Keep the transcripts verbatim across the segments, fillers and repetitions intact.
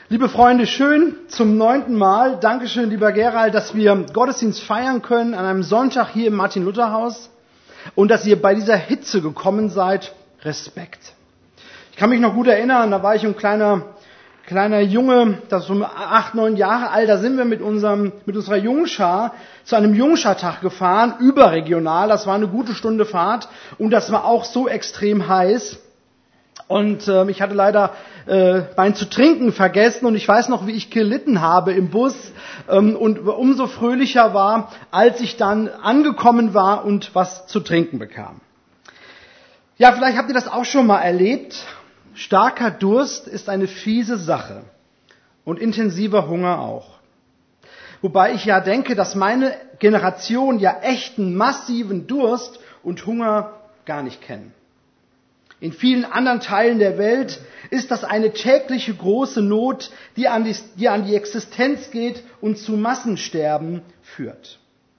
Liebe Freunde, schön zum neunten Mal. Dankeschön, lieber Gerald, dass wir Gottesdienst feiern können an einem Sonntag hier im Martin-Luther-Haus und dass ihr bei dieser Hitze gekommen seid. Respekt. Ich kann mich noch gut erinnern, da war ich ein kleiner, kleiner Junge, das ist so acht, neun Jahre alt, da sind wir mit unserem, mit unserer Jungschar zu einem Jungschartag gefahren, überregional, das war eine gute Stunde Fahrt und das war auch so extrem heiß. Und äh, ich hatte leider äh, mein zu trinken vergessen und ich weiß noch, wie ich gelitten habe im Bus ähm, und umso fröhlicher war, als ich dann angekommen war und was zu trinken bekam. Ja, vielleicht habt ihr das auch schon mal erlebt. Starker Durst ist eine fiese Sache und intensiver Hunger auch. Wobei ich ja denke, dass meine Generation ja echten massiven Durst und Hunger gar nicht kennen. In vielen anderen Teilen der Welt ist das eine tägliche große Not, die an die, die an die Existenz geht und zu Massensterben führt.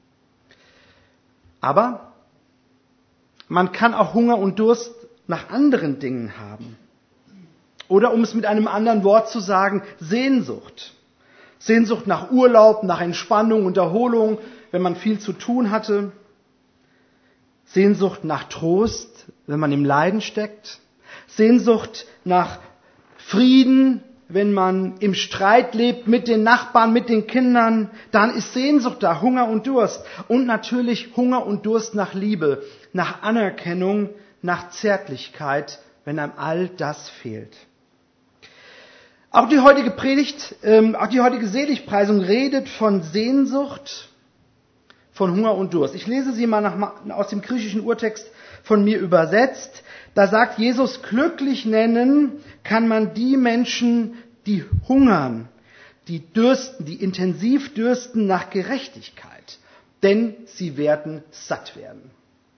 Aber man kann auch Hunger und Durst nach anderen Dingen haben. Oder um es mit einem anderen Wort zu sagen, Sehnsucht. Sehnsucht nach Urlaub, nach Entspannung und Erholung, wenn man viel zu tun hatte. Sehnsucht nach Trost, wenn man im Leiden steckt. Sehnsucht nach Frieden, wenn man im Streit lebt mit den Nachbarn, mit den Kindern. Dann ist Sehnsucht da, Hunger und Durst. Und natürlich Hunger und Durst nach Liebe, nach Anerkennung, nach Zärtlichkeit, wenn einem all das fehlt. Auch die heutige Predigt, ähm, auch die heutige Seligpreisung redet von Sehnsucht, von Hunger und Durst. Ich lese sie mal nach, aus dem griechischen Urtext von mir übersetzt. Da sagt Jesus, glücklich nennen kann man die Menschen, die hungern, die dürsten, die intensiv dürsten nach Gerechtigkeit, denn sie werden satt werden.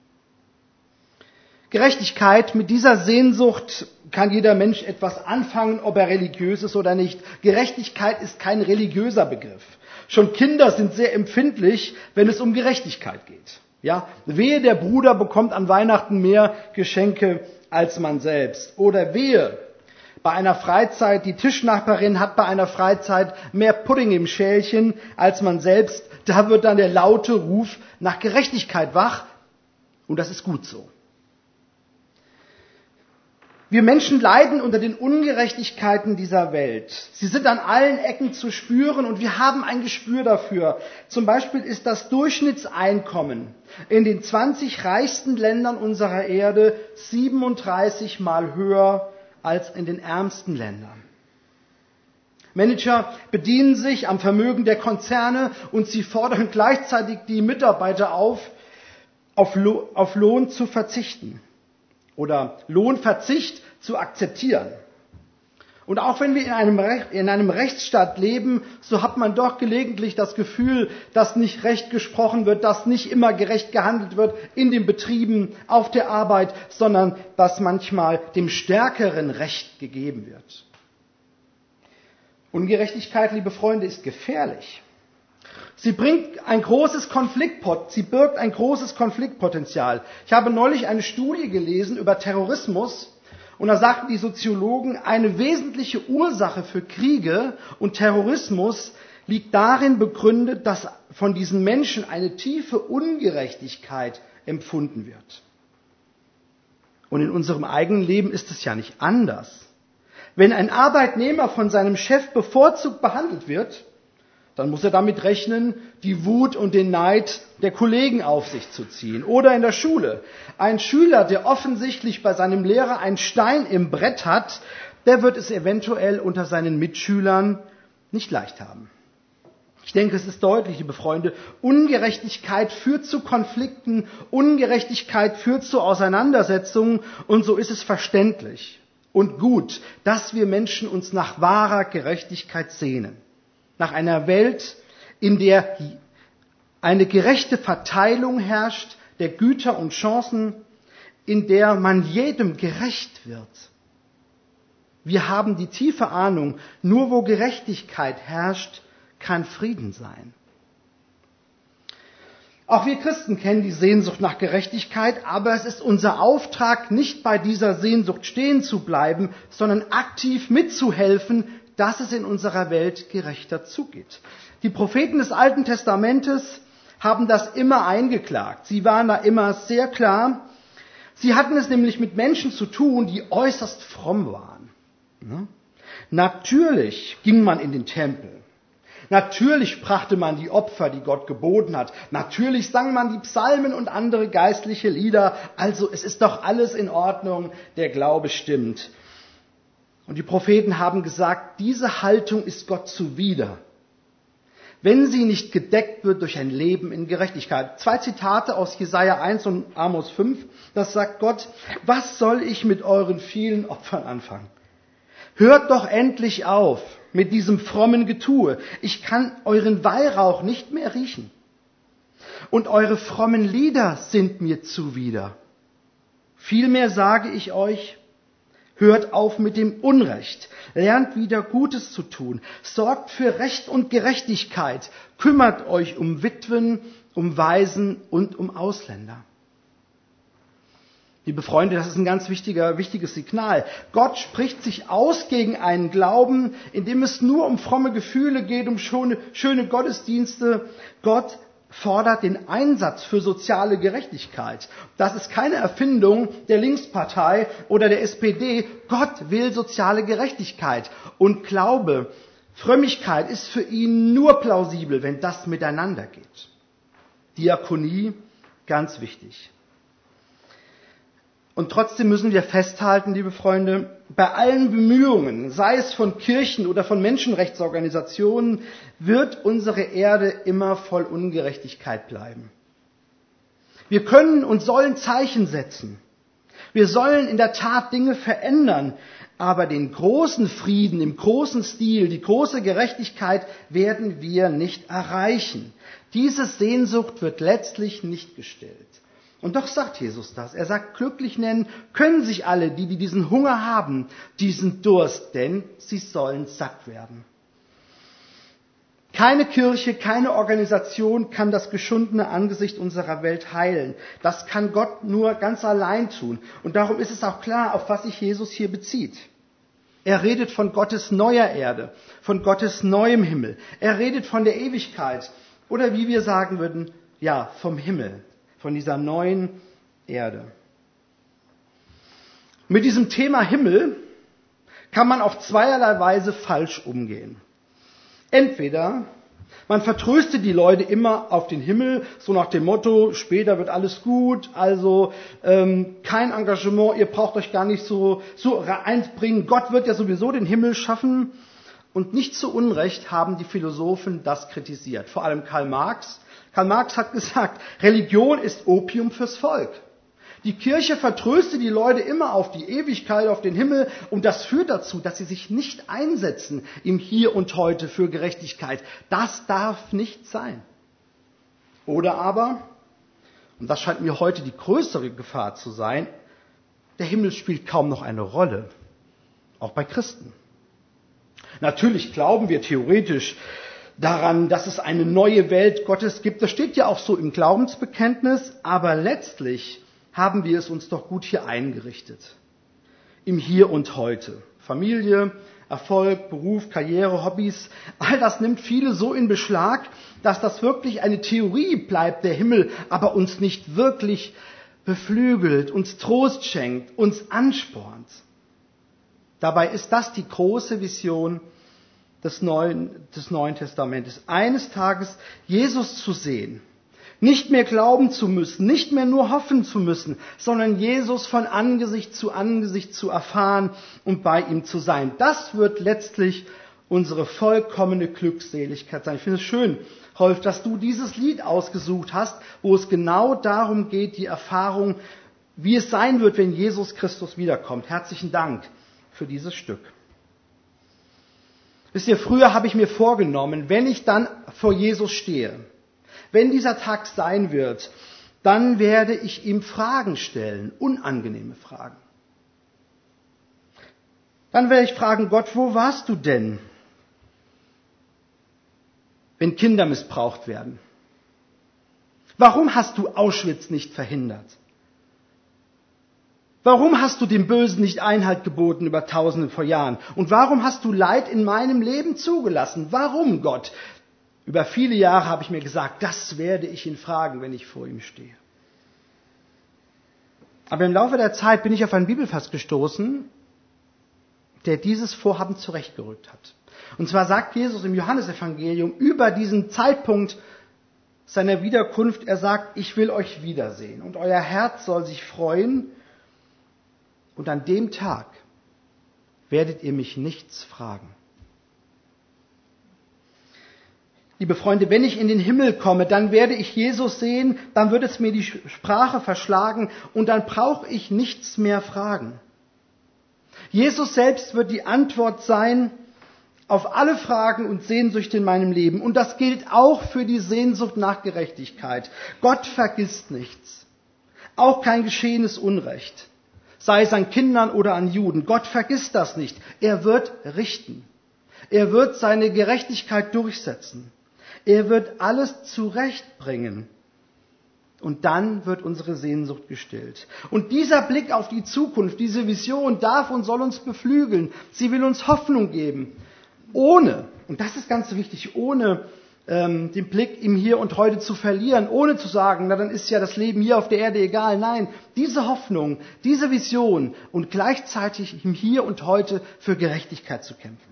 Gerechtigkeit, mit dieser Sehnsucht kann jeder Mensch etwas anfangen, ob er religiös ist oder nicht. Gerechtigkeit ist kein religiöser Begriff. Schon Kinder sind sehr empfindlich, wenn es um Gerechtigkeit geht. Ja, wehe, der Bruder bekommt an Weihnachten mehr Geschenke als man selbst. Oder wehe, bei einer Freizeit, die Tischnachbarin hat bei einer Freizeit mehr Pudding im Schälchen als man selbst. Da wird dann der laute Ruf nach Gerechtigkeit wach. Und das ist gut so. Wir Menschen leiden unter den Ungerechtigkeiten dieser Welt. Sie sind an allen Ecken zu spüren und wir haben ein Gespür dafür. Zum Beispiel ist das Durchschnittseinkommen in den zwanzig reichsten Ländern unserer Erde siebenunddreißig Mal höher als in den ärmsten Ländern. Manager bedienen sich am Vermögen der Konzerne und sie fordern gleichzeitig die Mitarbeiter auf, auf, Lo- auf Lohn zu verzichten. Oder Lohnverzicht zu akzeptieren. Und auch wenn wir in einem, Rech- in einem Rechtsstaat leben, so hat man doch gelegentlich das Gefühl, dass nicht recht gesprochen wird, dass nicht immer gerecht gehandelt wird in den Betrieben, auf der Arbeit, sondern dass manchmal dem Stärkeren Recht gegeben wird. Ungerechtigkeit, liebe Freunde, ist gefährlich. Sie bringt ein großes Konfliktpot, sie birgt ein großes Konfliktpotenzial. Ich habe neulich eine Studie gelesen über Terrorismus und da sagten die Soziologen, eine wesentliche Ursache für Kriege und Terrorismus liegt darin begründet, dass von diesen Menschen eine tiefe Ungerechtigkeit empfunden wird. Und in unserem eigenen Leben ist es ja nicht anders. Wenn ein Arbeitnehmer von seinem Chef bevorzugt behandelt wird, dann muss er damit rechnen, die Wut und den Neid der Kollegen auf sich zu ziehen. Oder in der Schule. Ein Schüler, der offensichtlich bei seinem Lehrer einen Stein im Brett hat, der wird es eventuell unter seinen Mitschülern nicht leicht haben. Ich denke, es ist deutlich, liebe Freunde, Ungerechtigkeit führt zu Konflikten, Ungerechtigkeit führt zu Auseinandersetzungen und so ist es verständlich und gut, dass wir Menschen uns nach wahrer Gerechtigkeit sehnen. Nach einer Welt, in der eine gerechte Verteilung herrscht der Güter und Chancen, in der man jedem gerecht wird. Wir haben die tiefe Ahnung, nur wo Gerechtigkeit herrscht, kann Frieden sein. Auch wir Christen kennen die Sehnsucht nach Gerechtigkeit, aber es ist unser Auftrag, nicht bei dieser Sehnsucht stehen zu bleiben, sondern aktiv mitzuhelfen, dass es in unserer Welt gerechter zugeht. Die Propheten des Alten Testamentes haben das immer eingeklagt. Sie waren da immer sehr klar. Sie hatten es nämlich mit Menschen zu tun, die äußerst fromm waren. Natürlich ging man in den Tempel. Natürlich brachte man die Opfer, die Gott geboten hat. Natürlich sang man die Psalmen und andere geistliche Lieder. Also es ist doch alles in Ordnung, der Glaube stimmt. Und die Propheten haben gesagt, diese Haltung ist Gott zuwider, wenn sie nicht gedeckt wird durch ein Leben in Gerechtigkeit. Zwei Zitate aus Jesaja eins und Amos fünf, das sagt Gott: Was soll ich mit euren vielen Opfern anfangen? Hört doch endlich auf mit diesem frommen Getue. Ich kann euren Weihrauch nicht mehr riechen. Und eure frommen Lieder sind mir zuwider. Vielmehr sage ich euch, hört auf mit dem Unrecht, lernt wieder Gutes zu tun, sorgt für Recht und Gerechtigkeit, kümmert euch um Witwen, um Waisen und um Ausländer. Liebe Freunde, das ist ein ganz wichtiger, wichtiges Signal. Gott spricht sich aus gegen einen Glauben, in dem es nur um fromme Gefühle geht, um schöne, schöne Gottesdienste. Gott fordert den Einsatz für soziale Gerechtigkeit. Das ist keine Erfindung der Linkspartei oder der S P D. Gott will soziale Gerechtigkeit. Und Glaube, Frömmigkeit ist für ihn nur plausibel, wenn das miteinander geht. Diakonie, ganz wichtig. Und trotzdem müssen wir festhalten, liebe Freunde, bei allen Bemühungen, sei es von Kirchen oder von Menschenrechtsorganisationen, wird unsere Erde immer voll Ungerechtigkeit bleiben. Wir können und sollen Zeichen setzen. Wir sollen in der Tat Dinge verändern, aber den großen Frieden im großen Stil, die große Gerechtigkeit werden wir nicht erreichen. Diese Sehnsucht wird letztlich nicht gestillt. Und doch sagt Jesus das. Er sagt, glücklich nennen können sich alle, die, die diesen Hunger haben, diesen Durst, denn sie sollen satt werden. Keine Kirche, keine Organisation kann das geschundene Angesicht unserer Welt heilen. Das kann Gott nur ganz allein tun. Und darum ist es auch klar, auf was sich Jesus hier bezieht. Er redet von Gottes neuer Erde, von Gottes neuem Himmel. Er redet von der Ewigkeit oder wie wir sagen würden, ja, vom Himmel. Von dieser neuen Erde. Mit diesem Thema Himmel kann man auf zweierlei Weise falsch umgehen. Entweder man vertröstet die Leute immer auf den Himmel, so nach dem Motto, später wird alles gut, also ähm, kein Engagement, ihr braucht euch gar nicht so, so einbringen, Gott wird ja sowieso den Himmel schaffen. Und nicht zu Unrecht haben die Philosophen das kritisiert, vor allem Karl Marx. Karl Marx hat gesagt, Religion ist Opium fürs Volk. Die Kirche vertröstet die Leute immer auf die Ewigkeit, auf den Himmel und das führt dazu, dass sie sich nicht einsetzen im Hier und Heute für Gerechtigkeit. Das darf nicht sein. Oder aber, und das scheint mir heute die größere Gefahr zu sein, der Himmel spielt kaum noch eine Rolle, auch bei Christen. Natürlich glauben wir theoretisch daran, dass es eine neue Welt Gottes gibt. Das steht ja auch so im Glaubensbekenntnis, aber letztlich haben wir es uns doch gut hier eingerichtet. Im Hier und Heute. Familie, Erfolg, Beruf, Karriere, Hobbys, all das nimmt viele so in Beschlag, dass das wirklich eine Theorie bleibt, der Himmel, aber uns nicht wirklich beflügelt, uns Trost schenkt, uns anspornt. Dabei ist das die große Vision des Neuen, des Neuen Testamentes. Eines Tages Jesus zu sehen, nicht mehr glauben zu müssen, nicht mehr nur hoffen zu müssen, sondern Jesus von Angesicht zu Angesicht zu erfahren und bei ihm zu sein. Das wird letztlich unsere vollkommene Glückseligkeit sein. Ich finde es schön, Rolf, dass du dieses Lied ausgesucht hast, wo es genau darum geht, die Erfahrung, wie es sein wird, wenn Jesus Christus wiederkommt. Herzlichen Dank für dieses Stück. Wisst ihr, früher habe ich mir vorgenommen, wenn ich dann vor Jesus stehe, wenn dieser Tag sein wird, dann werde ich ihm Fragen stellen, unangenehme Fragen. Dann werde ich fragen, Gott, wo warst du denn, wenn Kinder missbraucht werden? Warum hast du Auschwitz nicht verhindert? Warum hast du dem Bösen nicht Einhalt geboten über Tausende von Jahren? Und warum hast du Leid in meinem Leben zugelassen? Warum, Gott? Über viele Jahre habe ich mir gesagt, das werde ich ihn fragen, wenn ich vor ihm stehe. Aber im Laufe der Zeit bin ich auf einen Bibelvers gestoßen, der dieses Vorhaben zurechtgerückt hat. Und zwar sagt Jesus im Johannesevangelium über diesen Zeitpunkt seiner Wiederkunft, er sagt, ich will euch wiedersehen und euer Herz soll sich freuen und an dem Tag werdet ihr mich nichts fragen. Liebe Freunde, wenn ich in den Himmel komme, dann werde ich Jesus sehen, dann wird es mir die Sprache verschlagen und dann brauche ich nichts mehr fragen. Jesus selbst wird die Antwort sein auf alle Fragen und Sehnsüchte in meinem Leben. Und das gilt auch für die Sehnsucht nach Gerechtigkeit. Gott vergisst nichts, auch kein geschehenes Unrecht, sei es an Kindern oder an Juden. Gott vergisst das nicht. Er wird richten. Er wird seine Gerechtigkeit durchsetzen. Er wird alles zurechtbringen. Und dann wird unsere Sehnsucht gestillt. Und dieser Blick auf die Zukunft, diese Vision darf und soll uns beflügeln. Sie will uns Hoffnung geben. Ohne, und das ist ganz wichtig, ohne ähm, den Blick im Hier und Heute zu verlieren, ohne zu sagen, na dann ist ja das Leben hier auf der Erde egal. Nein, diese Hoffnung, diese Vision und gleichzeitig im Hier und Heute für Gerechtigkeit zu kämpfen.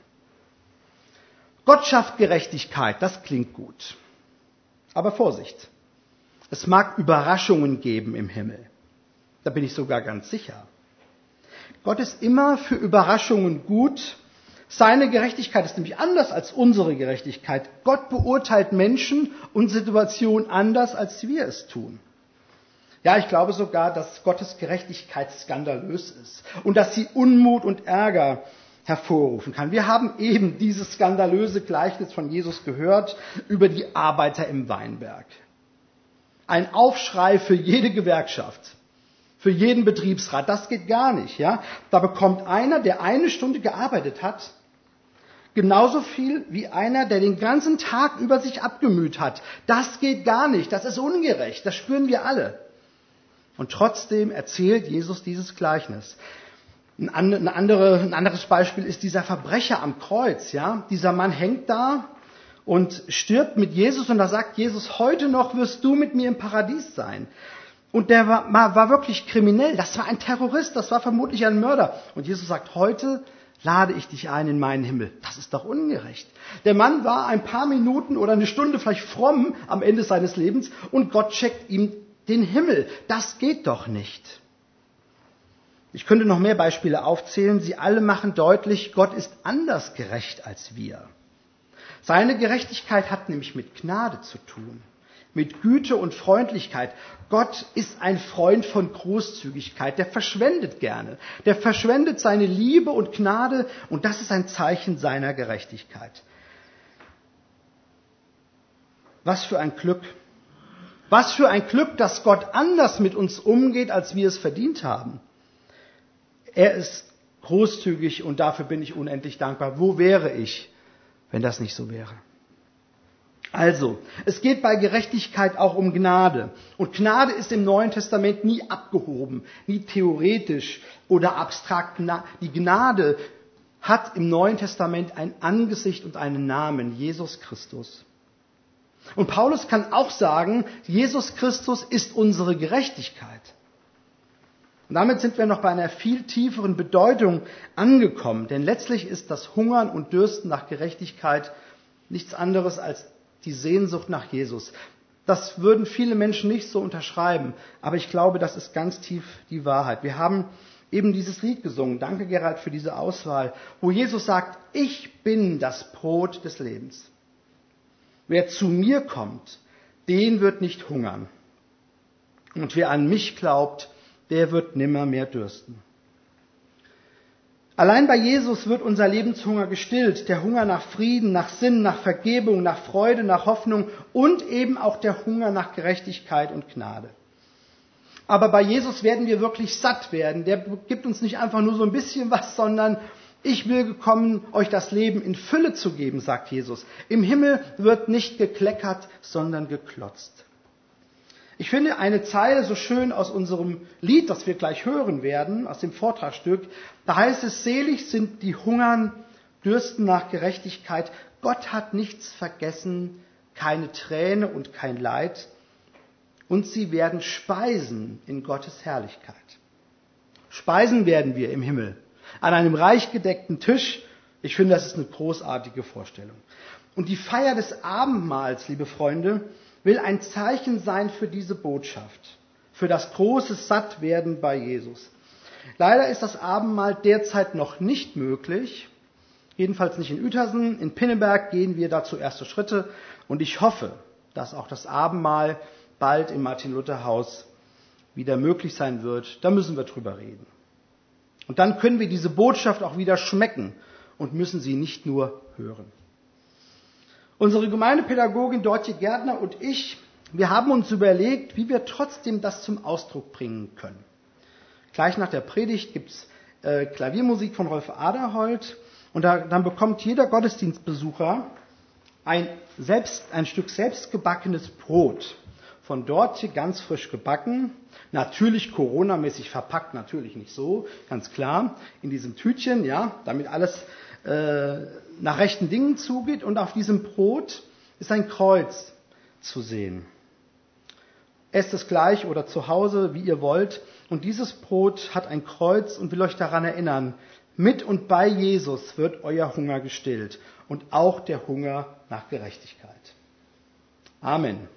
Gott schafft Gerechtigkeit, das klingt gut. Aber Vorsicht, es mag Überraschungen geben im Himmel. Da bin ich sogar ganz sicher. Gott ist immer für Überraschungen gut. Seine Gerechtigkeit ist nämlich anders als unsere Gerechtigkeit. Gott beurteilt Menschen und Situationen anders, als wir es tun. Ja, ich glaube sogar, dass Gottes Gerechtigkeit skandalös ist und dass sie Unmut und Ärger hervorrufen kann. Wir haben eben dieses skandalöse Gleichnis von Jesus gehört über die Arbeiter im Weinberg. Ein Aufschrei für jede Gewerkschaft, für jeden Betriebsrat. Das geht gar nicht. Ja? Da bekommt einer, der eine Stunde gearbeitet hat, genauso viel wie einer, der den ganzen Tag über sich abgemüht hat. Das geht gar nicht. Das ist ungerecht. Das spüren wir alle. Und trotzdem erzählt Jesus dieses Gleichnis. Ein, eine andere, ein anderes Beispiel ist dieser Verbrecher am Kreuz. Ja? Dieser Mann hängt da und stirbt mit Jesus und da sagt Jesus, heute noch wirst du mit mir im Paradies sein. Und der war, war wirklich kriminell, das war ein Terrorist, das war vermutlich ein Mörder. Und Jesus sagt, heute lade ich dich ein in meinen Himmel. Das ist doch ungerecht. Der Mann war ein paar Minuten oder eine Stunde vielleicht fromm am Ende seines Lebens und Gott schenkt ihm den Himmel. Das geht doch nicht. Ich könnte noch mehr Beispiele aufzählen. Sie alle machen deutlich, Gott ist anders gerecht als wir. Seine Gerechtigkeit hat nämlich mit Gnade zu tun, mit Güte und Freundlichkeit. Gott ist ein Freund von Großzügigkeit, der verschwendet gerne, der verschwendet seine Liebe und Gnade und das ist ein Zeichen seiner Gerechtigkeit. Was für ein Glück, was für ein Glück, dass Gott anders mit uns umgeht, als wir es verdient haben. Er ist großzügig und dafür bin ich unendlich dankbar. Wo wäre ich, wenn das nicht so wäre? Also, es geht bei Gerechtigkeit auch um Gnade. Und Gnade ist im Neuen Testament nie abgehoben, nie theoretisch oder abstrakt. Die Gnade hat im Neuen Testament ein Angesicht und einen Namen, Jesus Christus. Und Paulus kann auch sagen, Jesus Christus ist unsere Gerechtigkeit. Und damit sind wir noch bei einer viel tieferen Bedeutung angekommen. Denn letztlich ist das Hungern und Dürsten nach Gerechtigkeit nichts anderes als die Sehnsucht nach Jesus. Das würden viele Menschen nicht so unterschreiben. Aber ich glaube, das ist ganz tief die Wahrheit. Wir haben eben dieses Lied gesungen. Danke, Gerald, für diese Auswahl. Wo Jesus sagt, ich bin das Brot des Lebens. Wer zu mir kommt, den wird nicht hungern. Und wer an mich glaubt, der wird nimmer mehr dürsten. Allein bei Jesus wird unser Lebenshunger gestillt. Der Hunger nach Frieden, nach Sinn, nach Vergebung, nach Freude, nach Hoffnung und eben auch der Hunger nach Gerechtigkeit und Gnade. Aber bei Jesus werden wir wirklich satt werden. Der gibt uns nicht einfach nur so ein bisschen was, sondern ich will gekommen, euch das Leben in Fülle zu geben, sagt Jesus. Im Himmel wird nicht gekleckert, sondern geklotzt. Ich finde eine Zeile so schön aus unserem Lied, das wir gleich hören werden, aus dem Vortragsstück. Da heißt es, selig sind die hungern, dürsten nach Gerechtigkeit. Gott hat nichts vergessen, keine Träne und kein Leid. Und sie werden speisen in Gottes Herrlichkeit. Speisen werden wir im Himmel, an einem reich gedeckten Tisch. Ich finde, das ist eine großartige Vorstellung. Und die Feier des Abendmahls, liebe Freunde, will ein Zeichen sein für diese Botschaft, für das große Sattwerden bei Jesus. Leider ist das Abendmahl derzeit noch nicht möglich, jedenfalls nicht in Uetersen. In Pinneberg gehen wir dazu erste Schritte und ich hoffe, dass auch das Abendmahl bald im Martin-Luther-Haus wieder möglich sein wird. Da müssen wir drüber reden. Und dann können wir diese Botschaft auch wieder schmecken und müssen sie nicht nur hören. Unsere Gemeindepädagogin Dortje Gärtner und ich, wir haben uns überlegt, wie wir trotzdem das zum Ausdruck bringen können. Gleich nach der Predigt gibt es äh, Klaviermusik von Rolf Aderholt und da, dann bekommt jeder Gottesdienstbesucher ein, selbst, ein Stück selbstgebackenes Brot von Dortje, ganz frisch gebacken, natürlich Corona-mäßig verpackt, natürlich nicht so, ganz klar, in diesem Tütchen, ja, damit alles äh, nach rechten Dingen zugeht. Und auf diesem Brot ist ein Kreuz zu sehen. Esst es gleich oder zu Hause, wie ihr wollt. Und dieses Brot hat ein Kreuz und will euch daran erinnern, mit und bei Jesus wird euer Hunger gestillt und auch der Hunger nach Gerechtigkeit. Amen.